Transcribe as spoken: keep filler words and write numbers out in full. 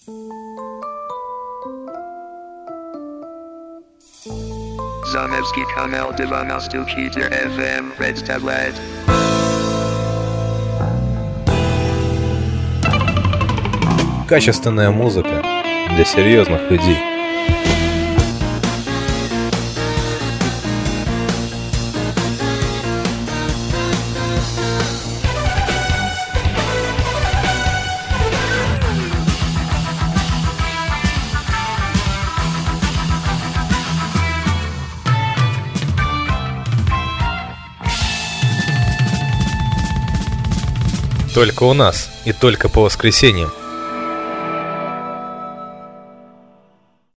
Замерский канал девяносто четыре эф эм представляет. Качественная музыка для серьезных людей. Только у нас и только по воскресеньям.